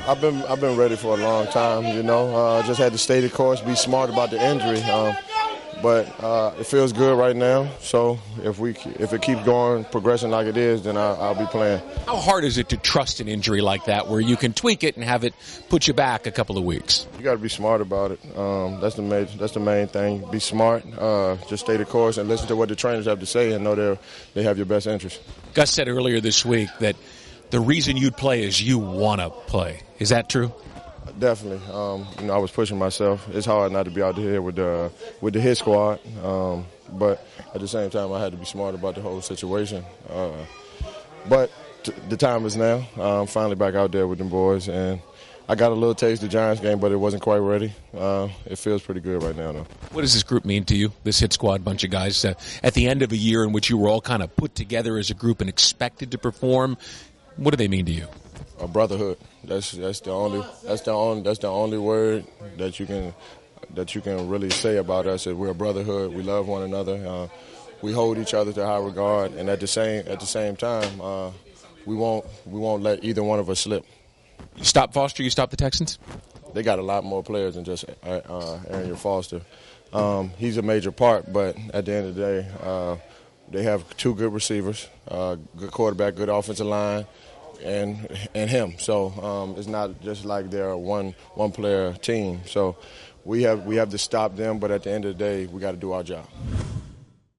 I've been ready for a long time. You know, just had to stay the course, be smart about the injury. But it feels good right now. So if it keeps going, progressing like it is, then I'll be playing. How hard is it to trust an injury like that, where you can tweak it and have it put you back a couple of weeks? You got to be smart about it. That's the main thing. Be smart. Just stay the course and listen to what the trainers have to say, and know they have your best interest. Gus said earlier this week that the reason you'd play is you want to play. Is that true? Definitely. You know, I was pushing myself. It's hard not to be out here with the hit squad, but at the same time, I had to be smart about the whole situation. But the time is now. I'm finally back out there with them boys, and I got a little taste of the Giants game, but it wasn't quite ready. It feels pretty good right now, though. What does this group mean to you, this hit squad bunch of guys, at the end of a year in which you were all kind of put together as a group and expected to perform? What do they mean to you? A brotherhood. That's the only word that you can really say about us. Is we're a brotherhood. We love one another. We hold each other to high regard, and at the same time, we won't let either one of us slip. You stop Foster. You stop the Texans. They got a lot more players than just Arian Foster. He's a major part, but at the end of the day, they have two good receivers, good quarterback, good offensive line, and him. So it's not just like they're a one player team. So we have to stop them, but at the end of the day, we got to do our job.